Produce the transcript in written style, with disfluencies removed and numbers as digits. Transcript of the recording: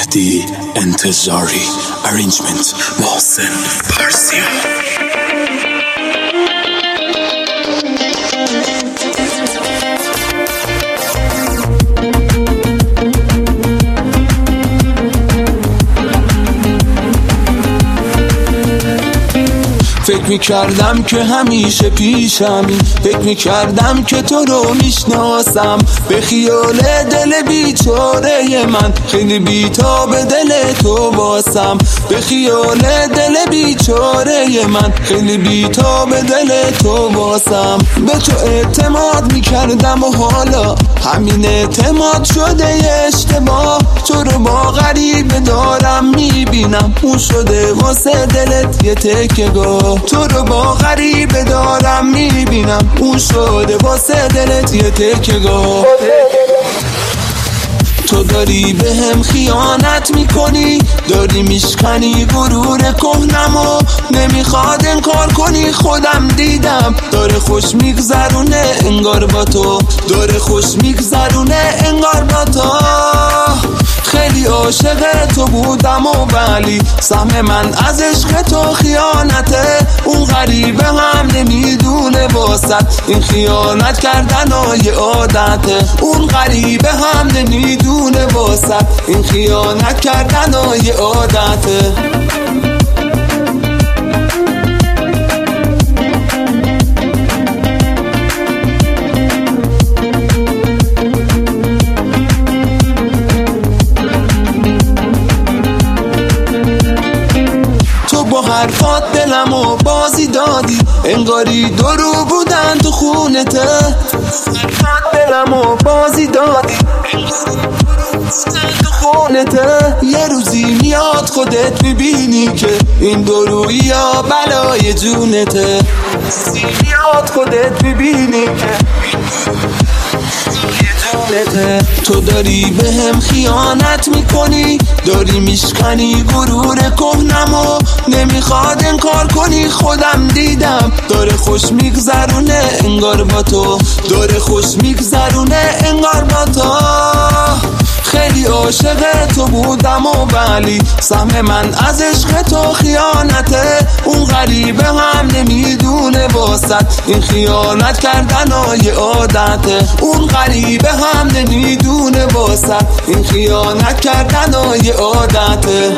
مهدی انتظاری، ارنجمنت محسن پارسیان. فکر میکردم که همیشه پیشمی، فکر میکردم که تو رو میشناسم. به خیال دل بیچاره من خیلی بیتاب دل تو واسم. به خیال دل بیچاره من خیلی بیتاب دل تو واسم. به تو اعتماد میکردم و حالا همین اعتماد شده اشتباه. تو رو با غریبه دارم میبینم، اون شده واسه دلت یه تکه‌گاه. تو رو با غریبه دارم میبینم، اون شده واسه دلت یه تکه‌گاه. تو داری به هم خیانت میکنی، داری میشکنی غرور کهنمو، نمیخواد انکار کنی. خودم دیدم داره خوش میگذرونه انگار با تو، داره خوش میگذرونه انگار با تو. خیلی عاشق تو بودم و ولی سهم من از عشق تو خیانته. اون غریبه هم نمیدونه واسط این خیانت کردن های عادته. اون غریبه هم نمیدونه واسط این خیانت کردن های عادته. با حرفات دلمو بازی دادی، انگاری درو بودن تو خونته. حرفات دلمو بازی دادی، تو خونته. یه روزی میاد خودت میبینی که این درویی یا بلای جونته. میاد خودت میبینی که تو داری به هم خیانت میکنی، داری میشکنی غرور کهنمو، نمیخواد انکار کنی. خودم دیدم داره خوش میگذرونه انگار با تو، داره خوش میگذرونه انگار با تو. خیلی عاشق تو بودم و ولی سهم من از عشق تو خیانته. اون غریبه هم نمیدونه واسط این خیانت کردن های عادته. اون غریبه هم نمیدونه واسط این خیانت کردن های عادته.